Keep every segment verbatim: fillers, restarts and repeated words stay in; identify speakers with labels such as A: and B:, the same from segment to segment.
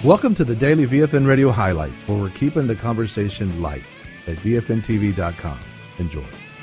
A: Welcome to the Daily V F N Radio Highlights, where we're keeping the conversation light at V F N T V dot com. Enjoy.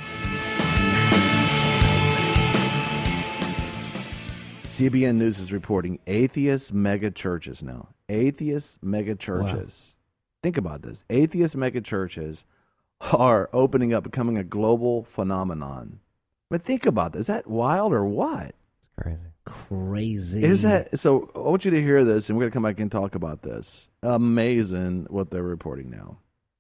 B: C B N News is reporting atheist mega churches now. Atheist mega churches. Wow. Think about this. Atheist mega churches are opening up, becoming a global phenomenon. But think about this. Is that wild or what?
C: It's crazy.
D: Crazy.
B: Is that so? I want you to hear this, and we're going to come back and talk about this. Amazing what they're reporting now.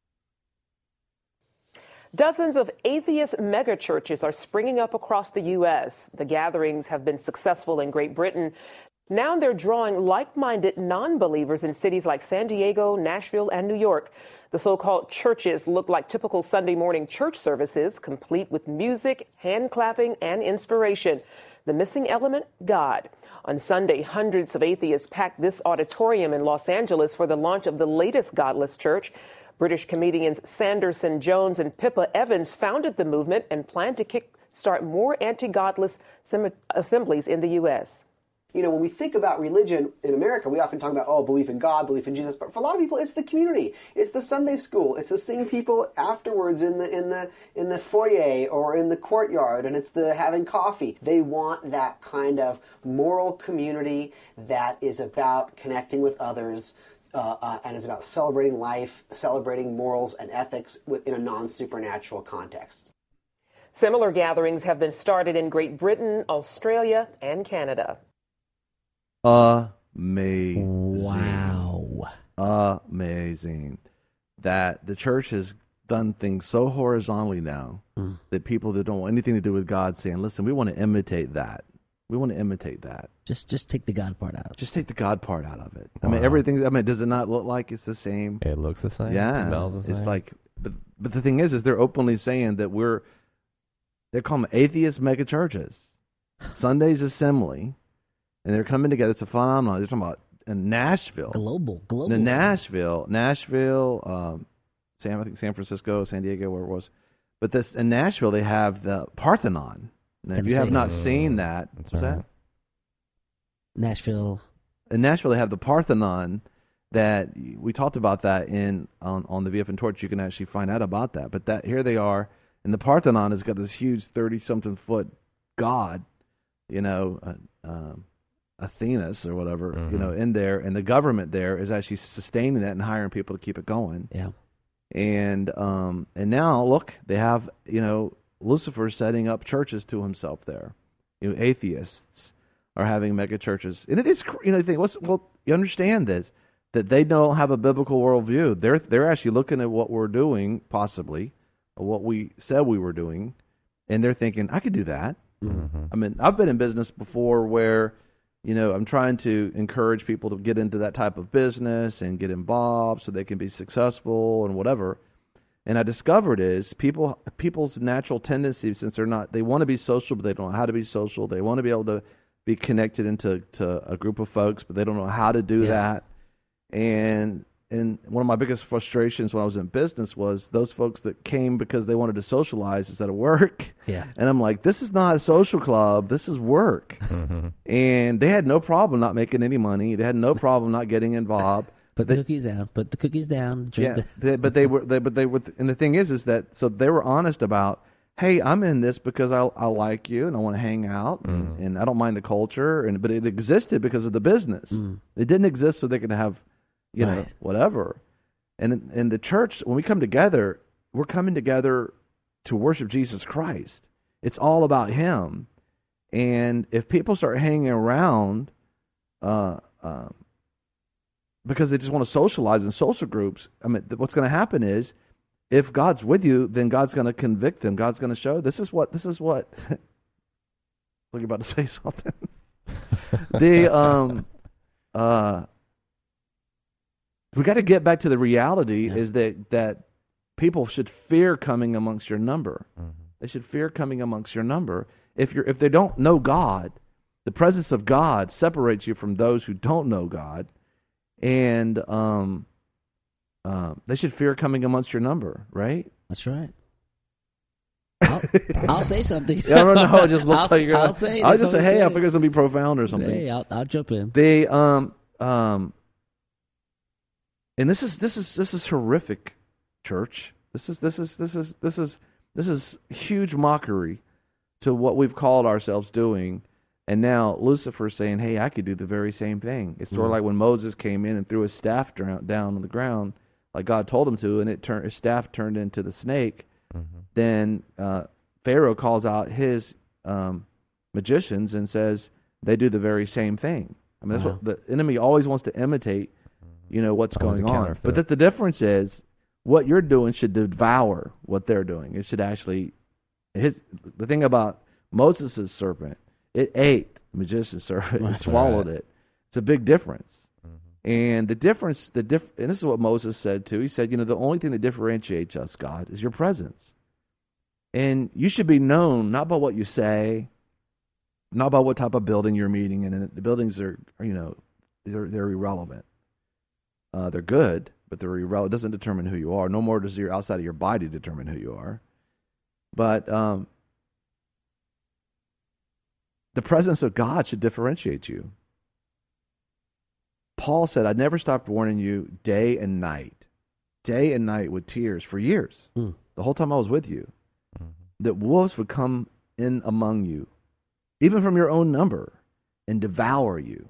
E: Dozens of atheist megachurches are springing up across the U S. The gatherings have been successful in Great Britain. Now they're drawing like-minded non-believers in cities like San Diego, Nashville, and New York. The so-called churches look like typical Sunday morning church services, complete with music, hand clapping, and inspiration. The missing element, God. On Sunday, hundreds of atheists packed this auditorium in Los Angeles for the launch of the latest godless church. British comedians Sanderson Jones and Pippa Evans founded the movement and plan to kick-start more anti-godless sem- assemblies in the U S.
F: You know, when we think about religion in America, we often talk about, oh, belief in God, belief in Jesus. But for a lot of people, it's the community. It's the Sunday school. It's the seeing people afterwards in the in the in the foyer or in the courtyard, and it's the having coffee. They want that kind of moral community that is about connecting with others uh, uh, and is about celebrating life, celebrating morals and ethics within a non-supernatural context.
E: Similar gatherings have been started in Great Britain, Australia, and Canada.
B: Amazing.
D: Wow.
B: Amazing. That the church has done things so horizontally now mm. that people that don't want anything to do with God saying, listen, we want to imitate that. We want to imitate that.
D: Just just take the God part out.
B: Just take the God part out of it.
C: Wow.
B: I mean, everything, I mean, does it not look like it's the same?
C: It looks the same.
B: Yeah.
C: It smells the same.
B: It's like, but, but the thing is, is they're openly saying that we're, they're calling them atheist mega churches. Sunday's assembly. And they're coming together. It's a phenomenon. They're talking about in Nashville.
D: Global. Global.
B: In Nashville. Nashville, um, San, I think San Francisco, San Diego, where it was. But this in Nashville, they have the Parthenon. Now, if you have not seen that,
C: That's
B: what's
C: right.
B: that?
D: Nashville.
B: In Nashville, they have the Parthenon that we talked about that in on, on the V F N Torch. You can actually find out about that. But that here they are. And the Parthenon has got this huge thirty-something foot god, you know, uh, um, Athenas or whatever, mm-hmm. you know, in there, and the government there is actually sustaining that and hiring people to keep it going.
D: Yeah.
B: And um, and now look, they have, you know, Lucifer setting up churches to himself there. You know, atheists are having mega churches, and it is, you know, you think, what's, well, you understand this, that they don't have a biblical worldview. They're they're actually looking at what we're doing, possibly, or what we said we were doing, and they're thinking, I could do that. Mm-hmm. I mean, I've been in business before where, you know, I'm trying to encourage people to get into that type of business and get involved so they can be successful and whatever. And I discovered is people people's natural tendency, since they're not, they want to be social, but they don't know how to be social. They want to be able to be connected into to a group of folks, but they don't know how to do yeah. that. And and one of my biggest frustrations when I was in business was those folks that came because they wanted to socialize instead of work.
D: Yeah.
B: And I'm like, this is not a social club. This is work. Mm-hmm. And they had no problem not making any money. They had no problem not getting involved.
D: Put the
B: they,
D: cookies down. Put the cookies down. Drink
B: yeah.
D: the-
B: they, but they were. They, but they were. And the thing is, is that so they were honest about, hey, I'm in this because I I like you and I want to hang out and, mm. and I don't mind the culture. And but it existed because of the business. Mm. It didn't exist so they could have, you right. know, whatever. And in, in the church, when we come together, we're coming together to worship Jesus Christ. It's all about Him. And if people start hanging around uh, uh, because they just want to socialize in social groups, I mean, what's going to happen is, if God's with you, then God's going to convict them. God's going to show, this is what, this is what, look, you're about to say something. the, um, uh, we got to get back to the reality yeah. is that, that people should fear coming amongst your number. Mm-hmm. They should fear coming amongst your number. If you're, if they don't know God, the presence of God separates you from those who don't know God, and um, uh, they should fear coming amongst your number, right?
D: That's right. I'll, I'll say something.
B: Yeah, I don't know. It just looks
D: I'll,
B: like you're gonna,
D: I'll say.
B: I'll just say, hey,
D: say
B: I figure it's gonna be profound or something.
D: Hey, I'll, I'll jump in.
B: They um um and this is this is this is horrific, church. This is this is this is this is this is huge mockery to what we've called ourselves doing. And now Lucifer's saying, hey, I could do the very same thing. It's sort of
D: Mm.
B: like when Moses came in and threw his staff down, down on the ground, like God told him to, and it turned his staff turned into the snake.
C: Mm-hmm.
B: Then uh, Pharaoh calls out his um, magicians and says they do the very same thing. I mean, that's
D: Wow.
B: what the enemy always wants to imitate, you know, what's
C: Always a
B: going on.
C: counterfeit.
B: But that the difference is what you're doing should devour what they're doing. It should actually, his, the thing about Moses' serpent, it ate the magician's serpent and
D: Right.
B: swallowed it. It's a big difference.
C: Mm-hmm.
B: And the difference, the diff, and this is what Moses said too. He said, you know, the only thing that differentiates us, God, is your presence. And you should be known not by what you say, not by what type of building you're meeting in. And the buildings are, are, you know, they're they're irrelevant. Uh, they're good, but they're irrelevant. It doesn't determine who you are. No more does your outside of your body determine who you are. But um, the presence of God should differentiate you. Paul said, I never stopped warning you day and night, day and night with tears for years,
D: Hmm.
B: the whole time I was with you,
C: Mm-hmm.
B: that wolves would come in among you, even from your own number, and devour you.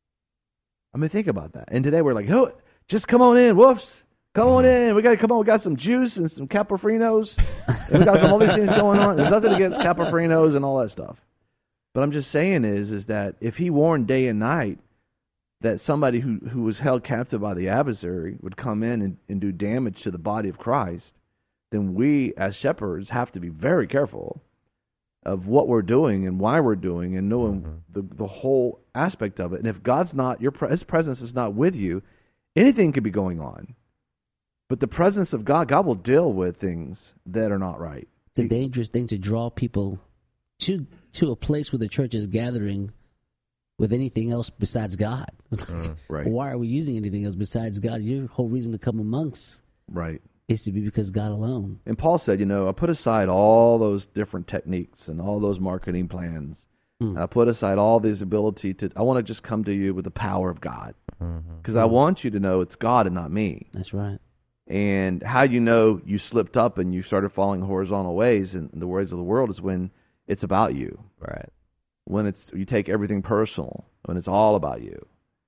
B: I mean, think about that. And today we're like, oh, just come on in, wolves. Come on in. We got to come on. We got some juice and some Caprofrinos. And we got some all these things going on. There's nothing against Caprofrinos and all that stuff. But I'm just saying is, is that if he warned day and night that somebody who, who was held captive by the adversary would come in and, and do damage to the body of Christ, then we as shepherds have to be very careful of what we're doing and why we're doing and knowing
C: Mm-hmm.
B: the, the whole aspect of it. And if God's not, your pre- his presence is not with you, anything could be going on. But the presence of God, God will deal with things that are not right.
D: It's a dangerous thing to draw people to to a place where the church is gathering with anything else besides God. It's like,
C: Mm,
B: right.
D: why are we using anything else besides God? Your whole reason to come amongst
B: Right.
D: is to be because God alone.
B: And Paul said, you know, I put aside all those different techniques and all those marketing plans.
D: Mm.
B: I put aside all this ability to, I want to just come to you with the power of God.
C: Mm-hmm.
B: Because I want you to know it's God and not me.
D: That's right.
B: And how you know you slipped up and you started following horizontal ways and the ways of the world is when it's about you.
C: Right.
B: When it's you take everything personal, when it's all about you.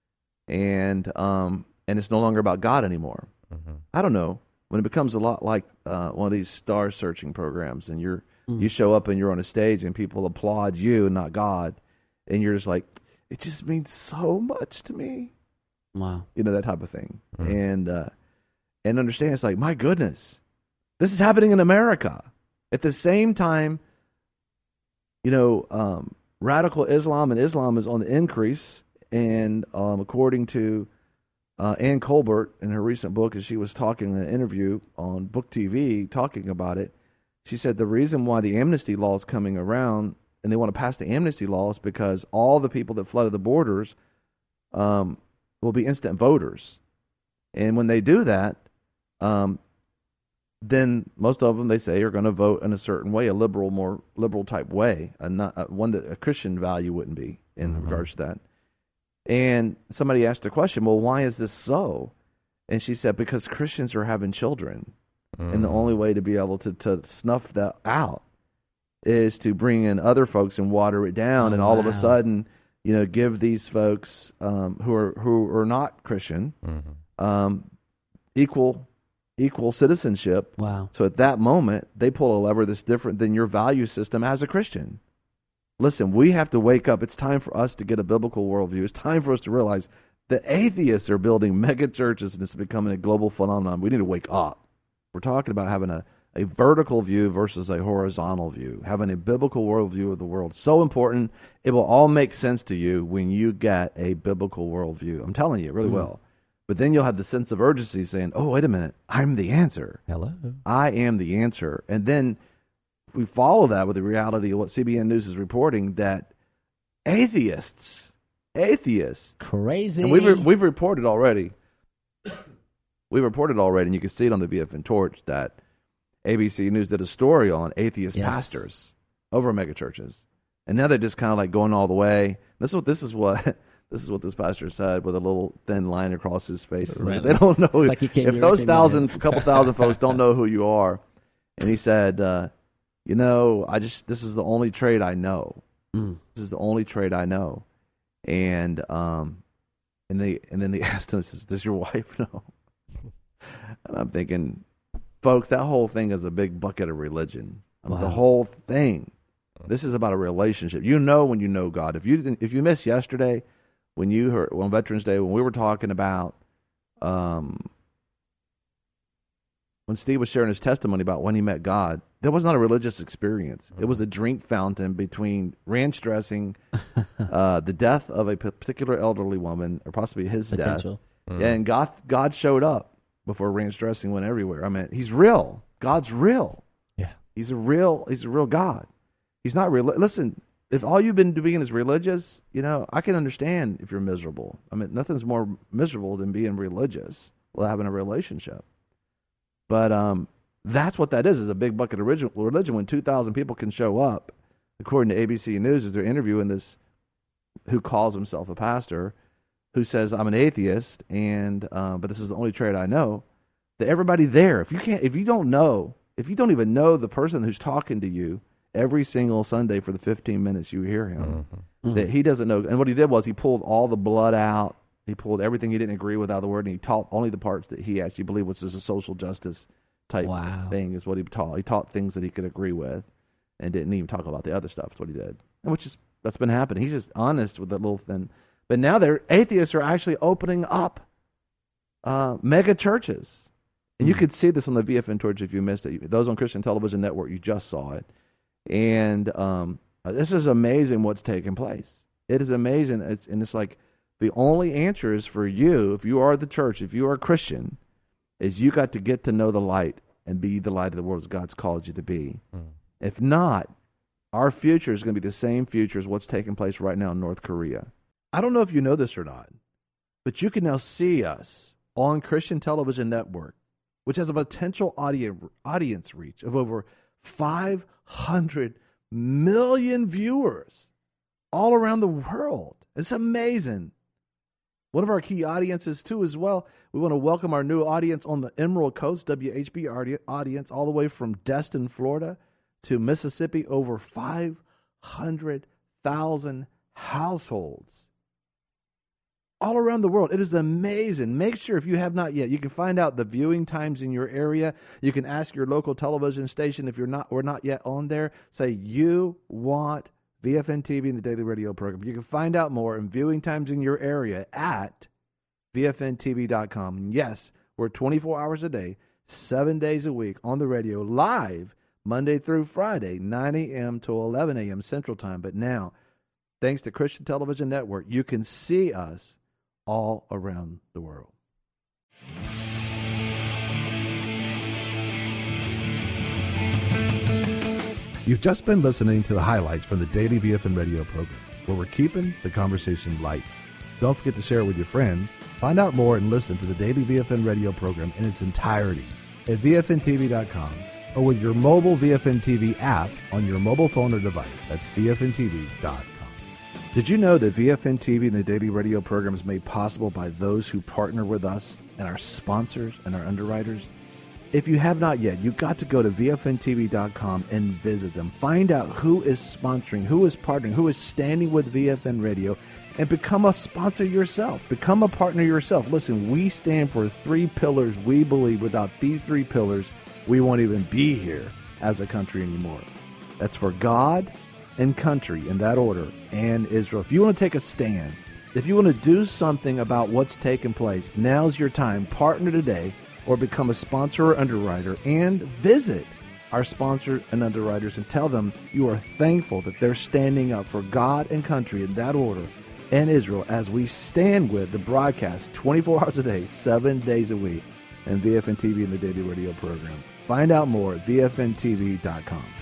B: And um and it's no longer about God anymore.
C: Mm-hmm.
B: I don't know. When it becomes a lot like uh, one of these star searching programs and you're
D: Mm.
B: you show up and you're on a stage and people applaud you and not God, and you're just like, it just means so much to me.
D: Wow.
B: You know, that type of thing.
C: Mm.
B: And uh and understand it's like, my goodness, this is happening in America. At the same time, you know, um, radical Islam and Islam is on the increase. And um, according to uh, Ann Colbert in her recent book, as she was talking in an interview on Book T V talking about it, she said the reason why the amnesty law is coming around and they want to pass the amnesty law is because all the people that flooded the borders um, will be instant voters. And when they do that, um, then most of them, they say, are going to vote in a certain way, a liberal, more liberal type way, a not, a, one that a Christian value wouldn't be in
C: Mhm.
B: regards to that. And somebody asked the question, well, why is this so? And she said, because Christians are having children.
C: Mm-hmm.
B: And the only way to be able to, to snuff that out is to bring in other folks and water it down.
D: Oh,
B: and all of a
D: wow.
B: sudden, you know, give these folks um, who are who are not Christian
C: Mm-hmm.
B: um, equal equal citizenship.
D: Wow.
B: So at that moment, they pull a lever that's different than your value system as a Christian. Listen, we have to wake up. It's time for us to get a biblical worldview. It's time for us to realize that atheists are building mega churches and it's becoming a global phenomenon. We need to wake up. We're talking about having a, a vertical view versus a horizontal view, having a biblical worldview of the world. So important. It will all make sense to you when you get a biblical worldview. I'm telling you, it really
D: Mm.
B: will. But then you'll have the sense of urgency saying, oh, wait a minute, I'm the answer.
C: Hello.
B: I am the answer. And then we follow that with the reality of what C B N News is reporting, that atheists, atheists,
D: Crazy.
B: and we've, re- we've reported already, we've reported already, and you can see it on the B F N Torch, that A B C News did a story on atheist
D: Yes.
B: pastors over megachurches. And now they're just kind of like going all the way. This is what, this is what This is what this pastor said with a little thin line across his face.
D: Right.
B: They don't know. Who,
D: Like he came
B: if
D: here
B: those
D: to
B: thousand,
D: recognize.
B: couple thousand folks don't know who you are, and he said, uh, you know, I just this is the only trade I know.
D: Mm.
B: This is the only trade I know, and um, and they and then they asked him, says, does your wife know? And I'm thinking, folks, that whole thing is a big bucket of religion. I mean,
D: Wow.
B: The whole thing. This is about a relationship. You know when you know God. If you didn't, if you missed yesterday, when you heard on Veterans Day, when we were talking about, um, when Steve was sharing his testimony about when he met God, that was not a religious experience. It was a drink fountain between ranch dressing, uh, the death of a particular elderly woman, or possibly his
D: Potential.
B: death. Yeah, and God, God showed up before ranch dressing went everywhere. I mean, He's real. God's real.
C: Yeah.
B: He's a real. He's a real God. He's not real. Listen, if all you've been doing is religious, you know, I can understand if you're miserable. I mean, nothing's more miserable than being religious without having a relationship. But um, that's what that is, is a big bucket of religion, religion when two thousand people can show up, according to A B C News, as they're interviewing this, who calls himself a pastor, who says, I'm an atheist, and um, but this is the only trade I know, that everybody there, if you can't, if you don't know, if you don't even know the person who's talking to you, every single Sunday for the fifteen minutes you hear him,
D: Mm.
B: that he doesn't know. And what he did was he pulled all the blood out. He pulled everything he didn't agree with out of the word, and he taught only the parts that he actually believed, which is a social justice type
D: Wow.
B: thing, is what he taught. He taught things that he could agree with and didn't even talk about the other stuff. That's what he did. And which is, that's been happening. He's just honest with that little thing. But now they're, atheists are actually opening up uh, mega churches. And you
D: Mm.
B: could see this on the V F N Torch if you missed it. Those on Christian Television Network, you just saw it. And um, this is amazing what's taking place. It is amazing. It's, and it's like the only answer is for you, if you are the church, if you are a Christian, is you got to get to know the light and be the light of the world as God's called you to be.
C: Mm.
B: If not, our future is going to be the same future as what's taking place right now in North Korea. I don't know if you know this or not, but you can now see us on Christian Television Network, which has a potential audience audience reach of over five hundred million viewers all around the world. It's amazing. One of our key audiences, too, as well. We want to welcome our new audience on the Emerald Coast, W H B audience, all the way from Destin, Florida, to Mississippi, over five hundred thousand households all around the world. It is amazing. Make sure, if you have not yet, you can find out the viewing times in your area. You can ask your local television station if you're not or not yet on there. Say you want V F N T V and the Daily Radio program. You can find out more and viewing times in your area at V F N T V dot com. Yes, we're twenty-four hours a day, seven days a week on the radio, live Monday through Friday, nine a.m. to eleven a.m. Central Time. But now, thanks to Christian Television Network, you can see us all around the world.
A: You've just been listening to the highlights from the Daily V F N Radio program, where we're keeping the conversation light. Don't forget to share it with your friends. Find out more and listen to the Daily V F N Radio program in its entirety at V F N T V dot com or with your mobile V F N T V app on your mobile phone or device. That's V F N T V dot com. Did you know that V F N T V and the Daily Radio program is made possible by those who partner with us and our sponsors and our underwriters? If you have not yet, you've got to go to V F N T V dot com and visit them. Find out who is sponsoring, who is partnering, who is standing with V F N Radio, and become a sponsor yourself. Become a partner yourself. Listen, we stand for three pillars. We believe without these three pillars, we won't even be here as a country anymore. That's for God and country, in that order, and Israel. If you want to take a stand, if you want to do something about what's taking place, now's your time. Partner today or become a sponsor or underwriter, and visit our sponsors and underwriters and tell them you are thankful that they're standing up for God and country in that order and Israel as we stand with the broadcast twenty-four hours a day, seven days a week, and V F N T V and the Daily Radio program. Find out more at V F N T V dot com.